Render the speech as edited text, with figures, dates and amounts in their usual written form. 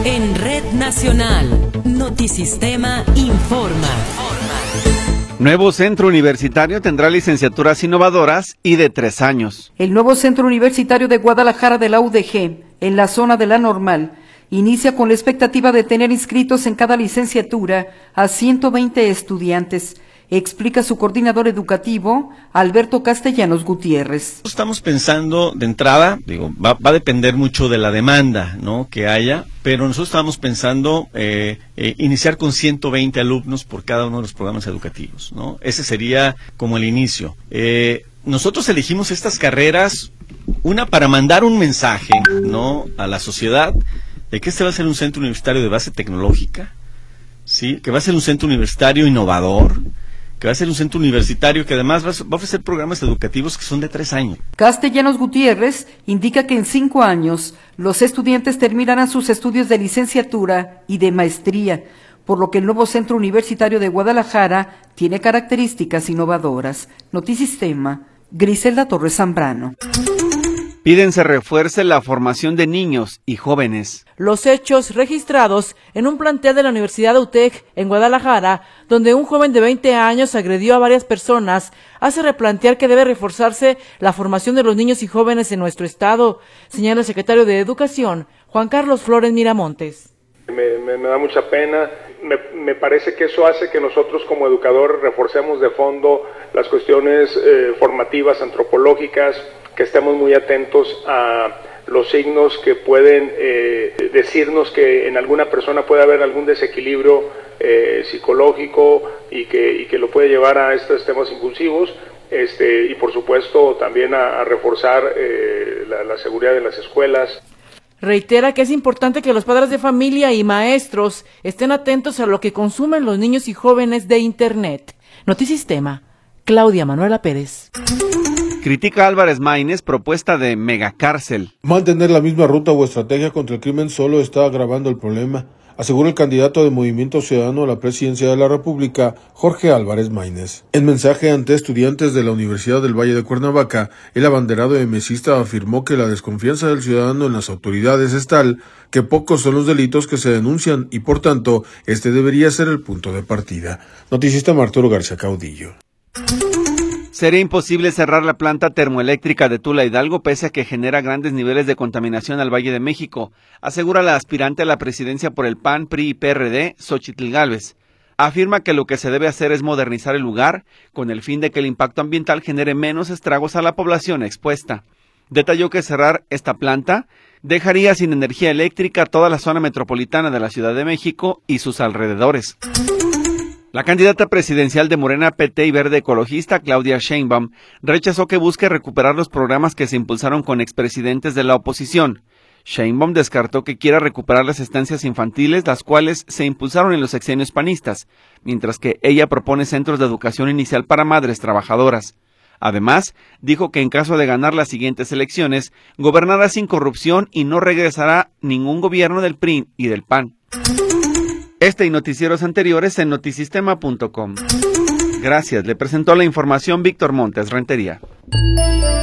En Red Nacional, Notisistema informa. Nuevo centro universitario tendrá licenciaturas innovadoras y de 3 años. El nuevo centro universitario de Guadalajara de la UDG, en la zona de la Normal, inicia con la expectativa de tener inscritos en cada licenciatura a 120 estudiantes. Explica su coordinador educativo, Alberto Castellanos Gutiérrez. Estamos pensando de entrada, va a depender mucho de la demanda, ¿no?, que haya, pero nosotros estamos pensando iniciar con 120 alumnos por cada uno de los programas educativos, ¿no? Ese sería como el inicio. Nosotros elegimos estas carreras, una para mandar un mensaje, ¿no?, a la sociedad de que este va a ser un centro universitario de base tecnológica, ¿sí?, que va a ser un centro universitario innovador, que va a ser un centro universitario que además va a ofrecer programas educativos que son de 3 años. Castellanos Gutiérrez indica que en 5 años los estudiantes terminarán sus estudios de licenciatura y de maestría, por lo que el nuevo Centro Universitario de Guadalajara tiene características innovadoras. Notisistema, Griselda Torres Zambrano. Piden se refuerce la formación de niños y jóvenes. Los hechos registrados en un plantel de la Universidad de UTEC en Guadalajara, donde un joven de 20 años agredió a varias personas, hace replantear que debe reforzarse la formación de los niños y jóvenes en nuestro estado, señala el secretario de Educación, Juan Carlos Flores Miramontes. Me da mucha pena. Me parece que eso hace que nosotros como educadores reforcemos de fondo las cuestiones formativas, antropológicas, que estemos muy atentos a los signos que pueden decirnos que en alguna persona puede haber algún desequilibrio psicológico y que lo puede llevar a estos temas impulsivos, y por supuesto también a reforzar la seguridad de las escuelas. Reitera que es importante que los padres de familia y maestros estén atentos a lo que consumen los niños y jóvenes de Internet. Notisistema, Claudia Manuela Pérez. Critica Álvarez Maínez propuesta de megacárcel. Mantener la misma ruta o estrategia contra el crimen solo está agravando el problema, asegura el candidato de Movimiento Ciudadano a la presidencia de la República, Jorge Álvarez Maínez. En mensaje ante estudiantes de la Universidad del Valle de Cuernavaca, el abanderado emesista afirmó que la desconfianza del ciudadano en las autoridades es tal que pocos son los delitos que se denuncian y, por tanto, este debería ser el punto de partida. Noticista Arturo García Caudillo. Sería imposible cerrar la planta termoeléctrica de Tula Hidalgo pese a que genera grandes niveles de contaminación al Valle de México, asegura la aspirante a la presidencia por el PAN, PRI y PRD, Xóchitl Gálvez. Afirma que lo que se debe hacer es modernizar el lugar con el fin de que el impacto ambiental genere menos estragos a la población expuesta. Detalló que cerrar esta planta dejaría sin energía eléctrica toda la zona metropolitana de la Ciudad de México y sus alrededores. La candidata presidencial de Morena, PT y Verde Ecologista, Claudia Sheinbaum, rechazó que busque recuperar los programas que se impulsaron con expresidentes de la oposición. Sheinbaum descartó que quiera recuperar las estancias infantiles, las cuales se impulsaron en los sexenios panistas, mientras que ella propone centros de educación inicial para madres trabajadoras. Además, dijo que en caso de ganar las siguientes elecciones, gobernará sin corrupción y no regresará ningún gobierno del PRI y del PAN. Este y noticieros anteriores en notisistema.com. Gracias, le presentó la información Víctor Montes Rentería.